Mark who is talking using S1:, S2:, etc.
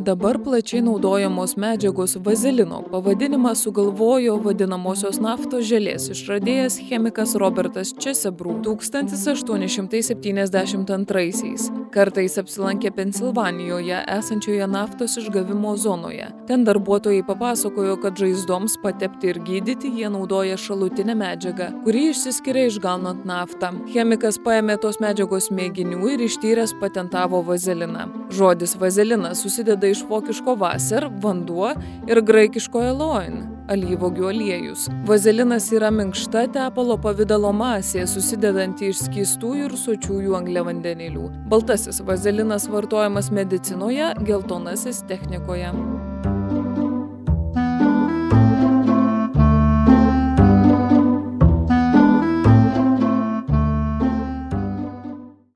S1: Dabar plačiai naudojamos medžiagos vazelino pavadinimą sugalvojo vadinamosios naftos želės išradėjas chemikas Robertas Chesebrough 1872-aisiais. Kartais apsilankė Pensilvanijoje esančioje naftos išgavimo zonoje. Ten darbuotojai papasakojo, kad žaizdoms patepti ir gydyti jie naudoja šalutinę medžiagą, kuri išsiskiria išgaunant naftą. Chemikas paėmė tos medžiagos mėginių ir ištyręs patentavo vazeliną. Žodis vazelinas susideda iš vokiško vaser, vanduo ir graikiško eloin, alyvuogių aliejus. Vazelinas yra minkšta tepalo pavidalo masė, susidedanti iš skystųjų ir sočiųjų angliavandenilių. Baltasis vazelinas vartojamas medicinoje, geltonasis technikoje.